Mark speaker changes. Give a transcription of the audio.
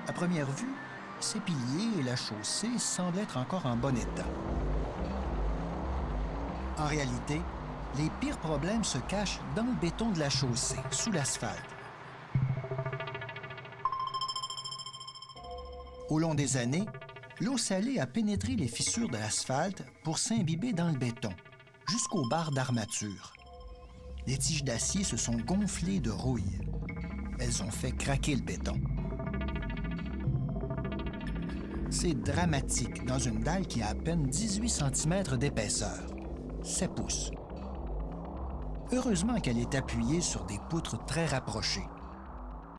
Speaker 1: À première vue, ces piliers et la chaussée semblent être encore en bon état. En réalité, les pires problèmes se cachent dans le béton de la chaussée, sous l'asphalte. Au long des années, l'eau salée a pénétré les fissures de l'asphalte pour s'imbiber dans le béton, jusqu'aux barres d'armature. Les tiges d'acier se sont gonflées de rouille. Elles ont fait craquer le béton. C'est dramatique dans une dalle qui a à peine 18 cm d'épaisseur, 7 pouces. Heureusement qu'elle est appuyée sur des poutres très rapprochées.